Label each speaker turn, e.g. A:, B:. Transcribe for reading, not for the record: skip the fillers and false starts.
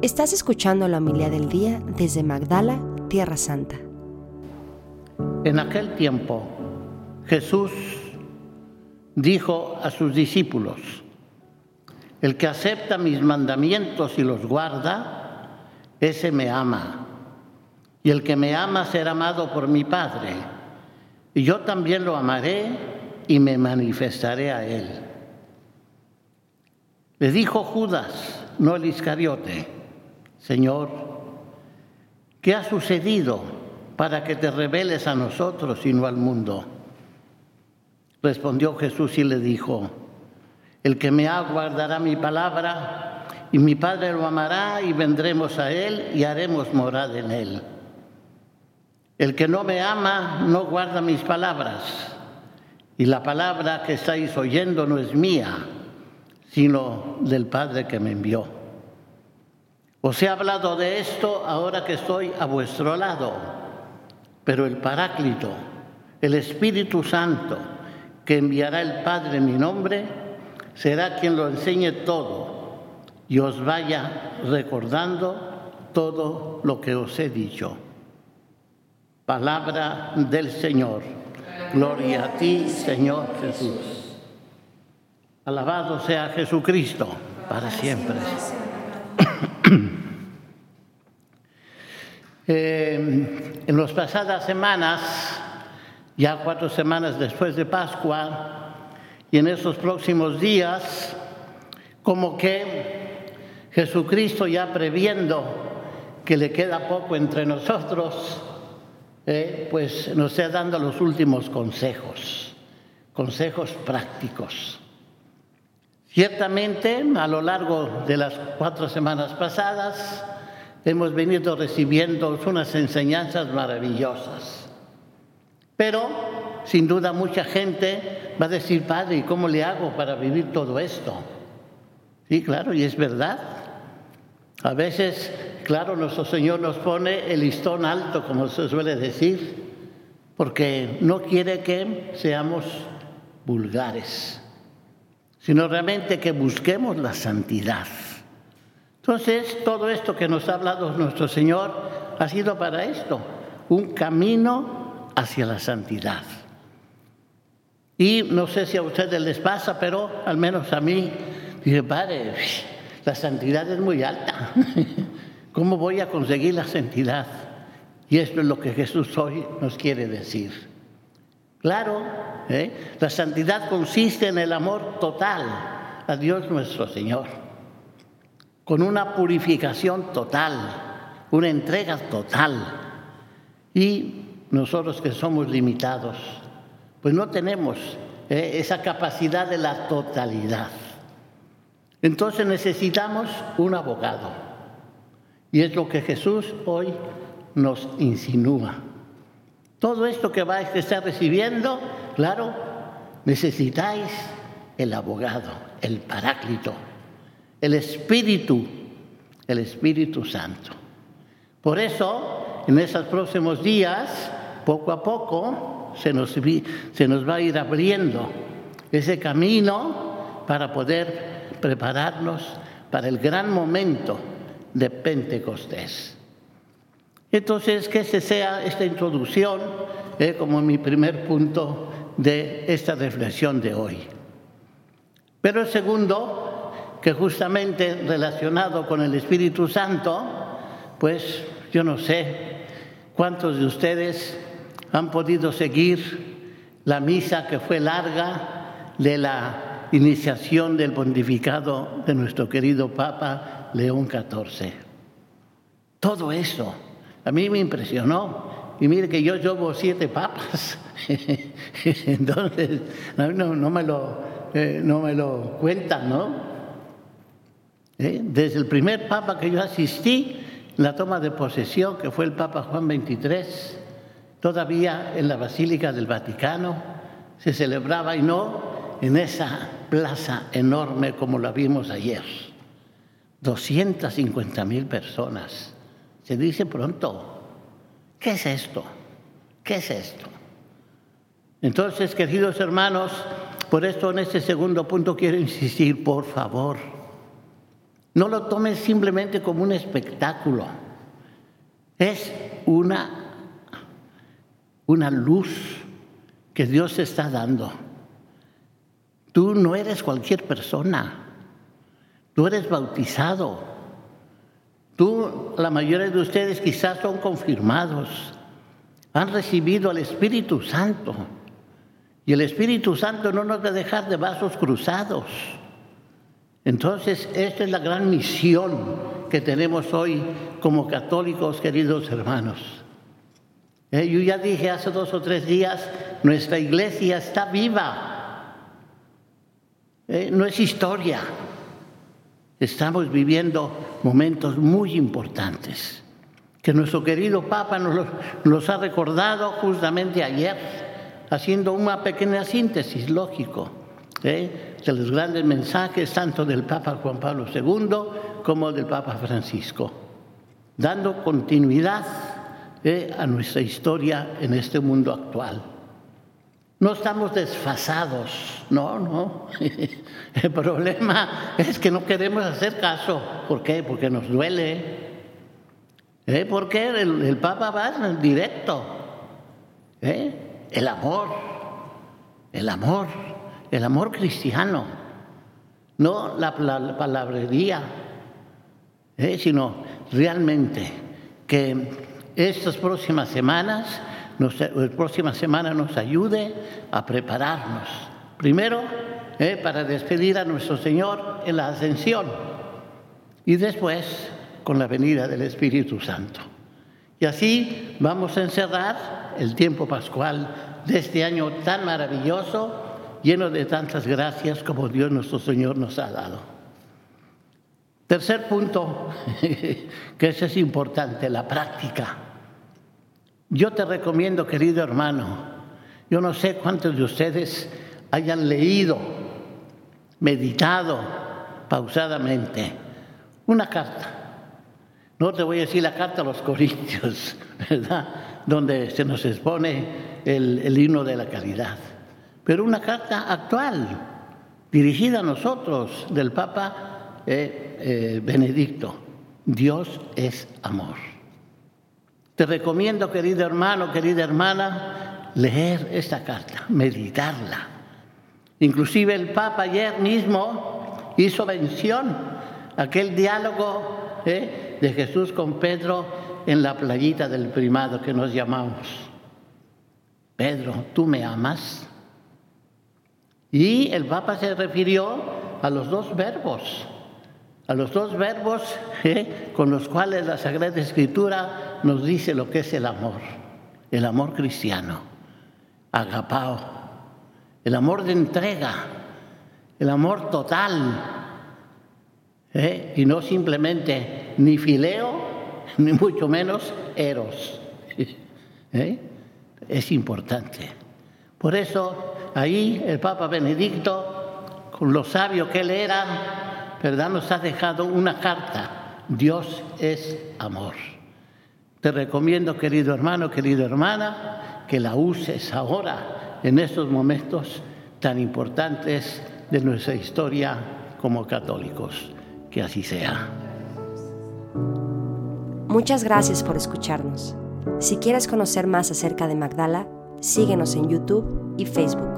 A: Estás escuchando la homilía del día desde Magdala, Tierra Santa.
B: En aquel tiempo, Jesús dijo a sus discípulos: el que acepta mis mandamientos y los guarda, ese me ama. Y el que me ama será amado por mi Padre. Y yo también lo amaré y me manifestaré a él. Le dijo Judas, no el Iscariote: Señor, ¿qué ha sucedido para que te reveles a nosotros y no al mundo? Respondió Jesús y le dijo: el que me ama guardará mi palabra, y mi Padre lo amará, y vendremos a él y haremos morada en él. El que no me ama no guarda mis palabras, y la palabra que estáis oyendo no es mía, sino del Padre que me envió. Os he hablado de esto ahora que estoy a vuestro lado, pero el Paráclito, el Espíritu Santo, que enviará el Padre en mi nombre, será quien lo enseñe todo y os vaya recordando todo lo que os he dicho. Palabra del Señor. Gloria a ti, Señor Jesús. Alabado sea Jesucristo para siempre. En las pasadas semanas, ya 4 semanas después de Pascua, y en esos próximos días, como que Jesucristo, ya previendo que le queda poco entre nosotros, pues nos está dando los últimos consejos prácticos. Ciertamente, a lo largo de las 4 semanas pasadas, hemos venido recibiendo unas enseñanzas maravillosas. Pero, sin duda, mucha gente va a decir: Padre, ¿y cómo le hago para vivir todo esto? Sí, claro, y es verdad. A veces, claro, nuestro Señor nos pone el listón alto, como se suele decir, porque no quiere que seamos vulgares, sino realmente que busquemos la santidad. Entonces, todo esto que nos ha hablado nuestro Señor ha sido para esto, un camino hacia la santidad. Y no sé si a ustedes les pasa, pero al menos a mí, dije: Padre, la santidad es muy alta. ¿Cómo voy a conseguir la santidad? Y esto es lo que Jesús hoy nos quiere decir. Claro, la santidad consiste en el amor total a Dios nuestro Señor, con una purificación total, una entrega total. Y nosotros, que somos limitados, pues no tenemos esa capacidad de la totalidad. Entonces necesitamos un abogado. Y es lo que Jesús hoy nos insinúa. Todo esto que vais a estar recibiendo, claro, necesitáis el abogado, el Paráclito, el Espíritu Santo. Por eso, en esos próximos días, poco a poco, se nos va a ir abriendo ese camino para poder prepararnos para el gran momento de Pentecostés. Entonces, que ese sea esta introducción como mi primer punto de esta reflexión de hoy. Pero el segundo, que justamente relacionado con el Espíritu Santo, pues yo no sé cuántos de ustedes han podido seguir la misa que fue larga de la iniciación del pontificado de nuestro querido Papa León XIV. Todo eso a mí me impresionó. Y mire que yo llevo 7 papas. Entonces, no me lo cuentan, ¿no? Desde el primer papa que yo asistí, la toma de posesión, que fue el Papa Juan XXIII, todavía en la Basílica del Vaticano, se celebraba, y no en esa plaza enorme como la vimos ayer. 250,000 personas. Se dice pronto. ¿Qué es esto? ¿Qué es esto? Entonces, queridos hermanos, por esto en este segundo punto quiero insistir: por favor, No lo tomes simplemente como un espectáculo. Es una luz que Dios te está dando. Tú no eres cualquier persona. Tú eres bautizado. La mayoría de ustedes quizás son confirmados. Han recibido al Espíritu Santo. Y el Espíritu Santo no nos va a dejar de brazos cruzados. Entonces, esta es la gran misión que tenemos hoy como católicos, queridos hermanos. Yo ya dije hace 2 o 3 días, nuestra iglesia está viva. No es historia. Estamos viviendo momentos muy importantes que nuestro querido Papa nos los ha recordado justamente ayer, haciendo una pequeña síntesis lógico de los grandes mensajes tanto del Papa Juan Pablo II como del Papa Francisco, dando continuidad a nuestra historia en este mundo actual. No estamos desfasados, no. El problema es que no queremos hacer caso. ¿Por qué? Porque nos duele. Porque el Papa va directo. El amor cristiano, no la palabrería, sino realmente que estas próximas semanas nos ayude a prepararnos. Primero, para despedir a nuestro Señor en la ascensión y después con la venida del Espíritu Santo. Y así vamos a encerrar el tiempo pascual de este año tan maravilloso, lleno de tantas gracias como Dios nuestro Señor nos ha dado. Tercer punto, que ese es importante, la práctica. Yo te recomiendo, querido hermano, yo no sé cuántos de ustedes hayan leído, meditado pausadamente una carta. No te voy a decir la carta a los Corintios, ¿verdad?, donde se nos expone el himno de la caridad, pero una carta actual, dirigida a nosotros, del Papa Benedicto. Dios es amor. Te recomiendo, querido hermano, querida hermana, leer esta carta, meditarla. Inclusive el Papa ayer mismo hizo mención a aquel diálogo de Jesús con Pedro en la playita del Primado que nos llamamos. Pedro, ¿tú me amas? Y el Papa se refirió a los dos verbos con los cuales la Sagrada Escritura nos dice lo que es el amor cristiano, agapao, el amor de entrega, el amor total, y no simplemente ni fileo, ni mucho menos eros. Es importante. Por eso ahí el Papa Benedicto, con lo sabio que él era, ¿verdad?, nos ha dejado una carta. Dios es amor. Te recomiendo, querido hermano, querida hermana, que la uses ahora en estos momentos tan importantes de nuestra historia como católicos. Que así sea.
A: Muchas gracias por escucharnos. Si quieres conocer más acerca de Magdala, síguenos en YouTube y Facebook.